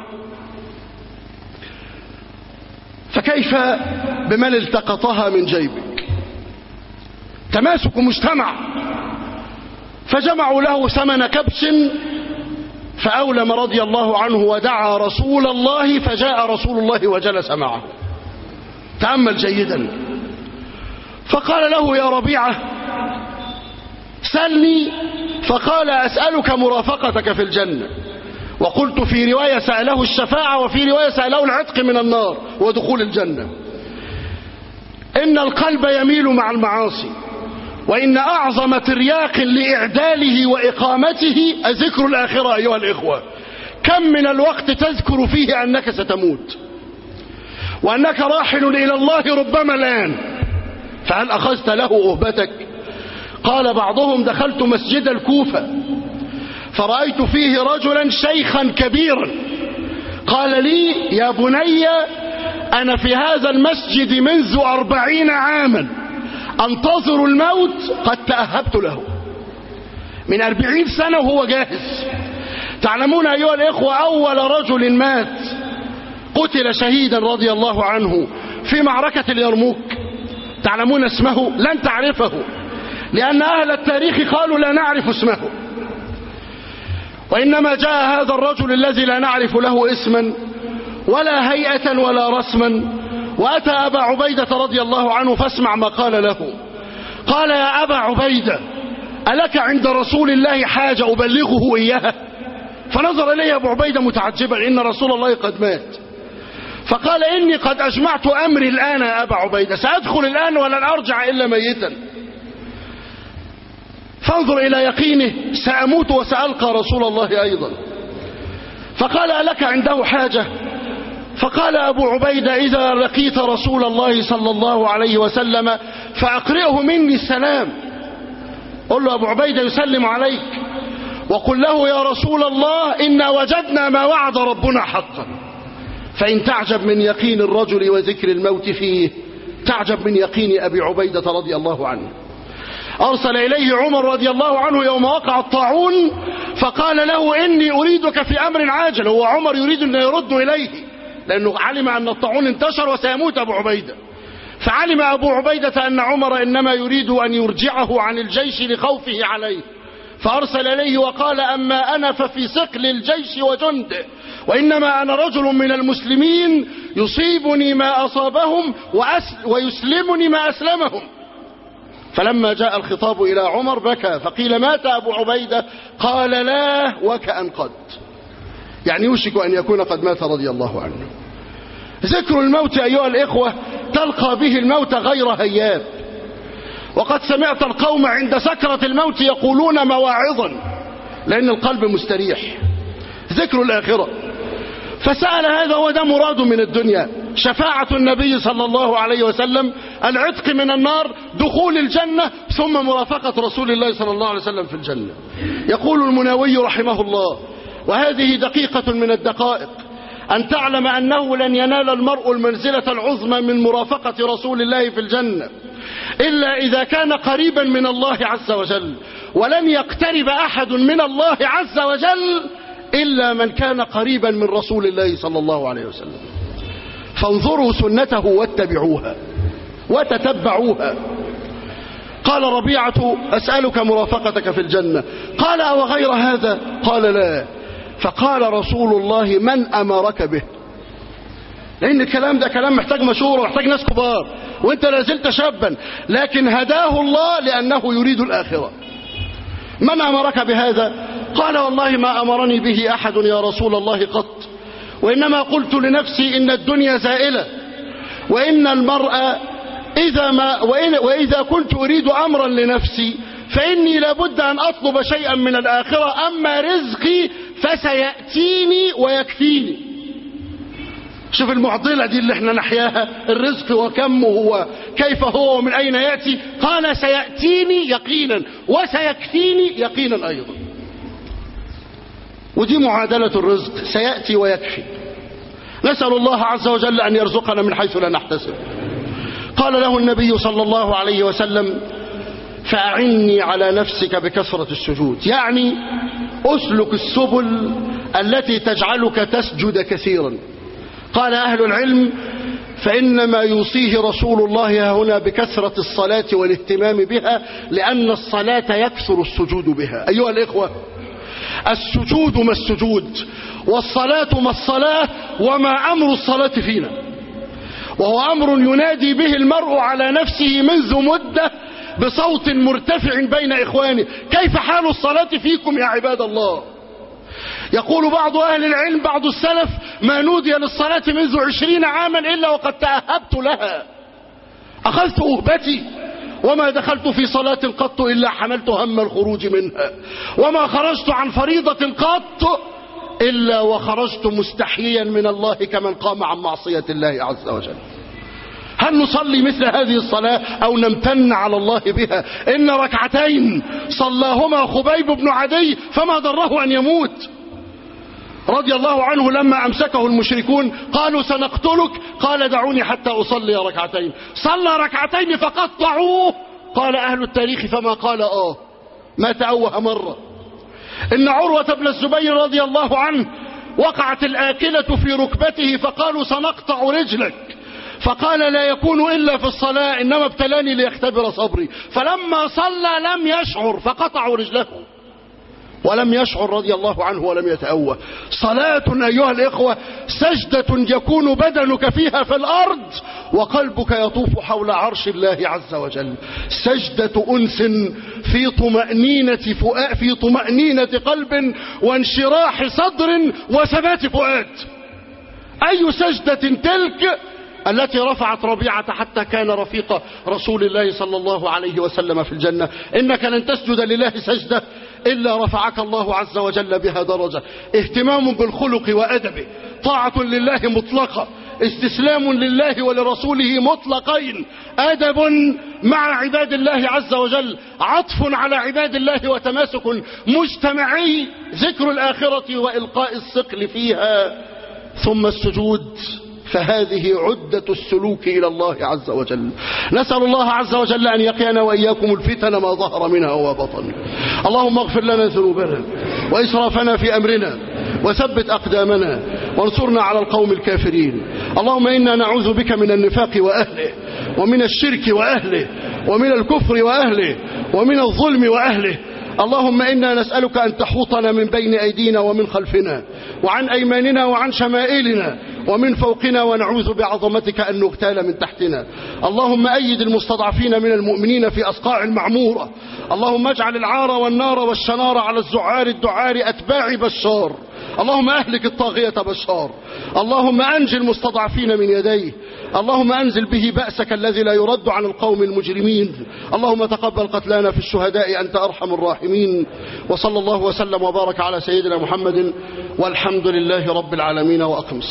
فكيف بمن التقطها من جيبك؟ تماسك مجتمع. فجمعوا له ثمن كبش فأولم رضي الله عنه ودعا رسول الله، فجاء رسول الله وجلس معه. تأمل جيدا. فقال له: يا ربيعة سلني. فقال: أسألك مرافقتك في الجنة. وقلت في رواية سأله الشفاعة، وفي رواية سأله العتق من النار ودخول الجنة. إن القلب يميل مع المعاصي، وإن أعظم ترياق لإعداله وإقامته ذكر الآخرة. أيها الإخوة، كم من الوقت تذكر فيه أنك ستموت وأنك راحل إلى الله ربما الآن، فهل أخذت له أهبتك؟ قال بعضهم: دخلت مسجد الكوفة فرأيت فيه رجلا شيخا كبيرا، قال لي: يا بني أنا في هذا المسجد منذ 40 عاما أنتظر الموت، قد تأهبت له. من 40 سنة وهو جاهز. تعلمون أيها الإخوة، أول رجل مات قتل شهيدا رضي الله عنه في معركة اليرموك، تعلمون اسمه؟ لن تعرفه، لأن أهل التاريخ قالوا لا نعرف اسمه. وإنما جاء هذا الرجل الذي لا نعرف له اسما ولا هيئة ولا رسما، وأتى أبا عبيدة رضي الله عنه، فاسمع ما قال له. قال: يا أبا عبيدة ألك عند رسول الله حاجة أبلغه إياها؟ فنظر إليه أبو عبيدة متعجبا، إن رسول الله قد مات. فقال: إني قد أجمعت أمري الآن يا أبا عبيدة، سأدخل الآن ولن أرجع إلا ميتا. فانظر إلى يقينه: سأموت وسألقى رسول الله أيضا. فقال: ألك عنده حاجة؟ فقال أبو عبيدة: إذا لقيت رسول الله صلى الله عليه وسلم فأقرئه مني السلام. قل له أبو عبيدة يسلم عليك، وقل له: يا رسول الله إنا وجدنا ما وعد ربنا حقا. فإن تعجب من يقين الرجل وذكر الموت فيه، تعجب من يقين أبي عبيدة رضي الله عنه. أرسل إليه عمر رضي الله عنه يوم وقع الطاعون، فقال له: إني أريدك في أمر عاجل. هو عمر يريد أن يرد إليه، لأنه علم أن الطاعون انتشر وسيموت أبو عبيدة. فعلم أبو عبيدة أن عمر إنما يريد أن يرجعه عن الجيش لخوفه عليه، فأرسل إليه وقال: أما أنا ففي ثقل الجيش وجنده، وإنما أنا رجل من المسلمين يصيبني ما أصابهم ويسلمني ما أسلمهم. فلما جاء الخطاب إلى عمر بكى، فقيل: مات أبو عبيدة؟ قال: لا وكأن قد، يعني يوشك أن يكون قد مات رضي الله عنه. ذكر الموت أيها الإخوة تلقى به الموت غير هياب. وقد سمعت القوم عند سكرة الموت يقولون مواعظا، لأن القلب مستريح. ذكر الآخرة. فسأل هذا وده مراد من الدنيا: شفاعة النبي صلى الله عليه وسلم، العتق من النار، دخول الجنة، ثم مرافقة رسول الله صلى الله عليه وسلم في الجنة. يقول المناوي رحمه الله: وهذه دقيقة من الدقائق، أن تعلم أنه لن ينال المرء المنزلة العظمى من مرافقة رسول الله في الجنة إلا إذا كان قريبا من الله عز وجل، ولن يقترب أحد من الله عز وجل إلا من كان قريبا من رسول الله صلى الله عليه وسلم. فانظروا سنته واتبعوها وتتبعوها. قال ربيعة: أسألك مرافقتك في الجنة. قال: أو غير هذا؟ قال: لا. فقال رسول الله: من أمرك به؟ لأن الكلام ده كلام محتاج مشورة ومحتاج ناس كبار، وانت لازلت شابا، لكن هداه الله لأنه يريد الآخرة. من أمرك بهذا؟ قال: والله ما أمرني به أحد يا رسول الله قط، وإنما قلت لنفسي إن الدنيا زائلة، وإن المرء وإذا كنت أريد أمرا لنفسي فإني لابد أن أطلب شيئا من الآخرة، أما رزقي فسيأتيني ويكفيني. شوف المعضلة دي اللي احنا نحياها، الرزق وكمه وكيف هو ومن أين يأتي. قال سيأتيني يقينا وسيكفيني يقينا أيضا. ودي معادلة الرزق، سيأتي ويكفي. نسأل الله عز وجل أن يرزقنا من حيث لا نحتسب. قال له النبي صلى الله عليه وسلم فأعني على نفسك بكثرة السجود، يعني أسلك السبل التي تجعلك تسجد كثيرا. قال أهل العلم فإنما يوصيه رسول الله هنا بكثرة الصلاة والاهتمام بها، لأن الصلاة يكثر السجود بها. أيها الإخوة، السجود ما السجود، والصلاة ما الصلاة، وما أمر الصلاة فينا، وهو أمر ينادي به المرء على نفسه منذ مدة بصوت مرتفع بين إخوانه. كيف حال الصلاة فيكم يا عباد الله؟ يقول بعض أهل العلم، بعض السلف، ما نودي للصلاة منذ 20 عاما إلا وقد تأهبت لها، أخذت أهبتي، وما دخلت في صلاة قط إلا حملت هم الخروج منها، وما خرجت عن فريضة قط إلا وخرجت مستحيا من الله كمن قام عن معصية الله عز وجل. هل نصلي مثل هذه الصلاة أو نمتن على الله بها؟ إن ركعتين صلاهما خبيب بن عدي فما ضره أن يموت رضي الله عنه لما أمسكه المشركون قالوا سنقتلك، قال دعوني حتى أصلي ركعتين. صلى ركعتين فقطعوه. قال أهل التاريخ فما قال ما تأوه مرة. إن عروة بن الزبير رضي الله عنه وقعت الآكلة في ركبته فقالوا سنقطع رجلك، فقال لا يكون إلا في الصلاة، إنما ابتلاني ليختبر صبري. فلما صلى لم يشعر فقطعوا رجله ولم يشعر رضي الله عنه ولم يتأوه. صلاة أيها الإخوة سجدة يكون بدنك فيها في الأرض وقلبك يطوف حول عرش الله عز وجل، سجدة أنس في طمأنينة قلب وانشراح صدر وثبات فؤاد. أي سجدة تلك التي رفعت ربيعة حتى كان رفيق رسول الله صلى الله عليه وسلم في الجنة. إنك لن تسجد لله سجدة إلا رفعك الله عز وجل بها درجة. اهتمام بالخلق وأدبه، طاعة لله مطلقة، استسلام لله ولرسوله مطلقين، أدب مع عباد الله عز وجل، عطف على عباد الله وتماسك مجتمعي، ذكر الآخرة وإلقاء الثقل فيها، ثم السجود. فهذه عدة السلوك إلى الله عز وجل. نسأل الله عز وجل أن يقينا وإياكم الفتن ما ظهر منها وبطن. اللهم اغفر لنا ذنوبنا وإسرافنا في أمرنا وثبت أقدامنا وانصرنا على القوم الكافرين. اللهم إنا نعوذ بك من النفاق وأهله، ومن الشرك وأهله، ومن الكفر وأهله، ومن الظلم وأهله. اللهم إنا نسألك أن تحوطنا من بين أيدينا ومن خلفنا وعن أيماننا وعن شمائلنا ومن فوقنا، ونعوذ بعظمتك أن نغتال من تحتنا. اللهم أيد المستضعفين من المؤمنين في أصقاع المعمورة. اللهم اجعل العار والنار والشنار على الزعار الدعار أتباع بشار. اللهم أهلك الطاغية بشار. اللهم أنجي المستضعفين من يديه. اللهم أنزل به بأسك الذي لا يرد عن القوم المجرمين. اللهم تقبل قتلانا في الشهداء، أنت أرحم الراحمين. وصلى الله وسلم وبارك على سيدنا محمد، والحمد لله رب العالمين. وأقم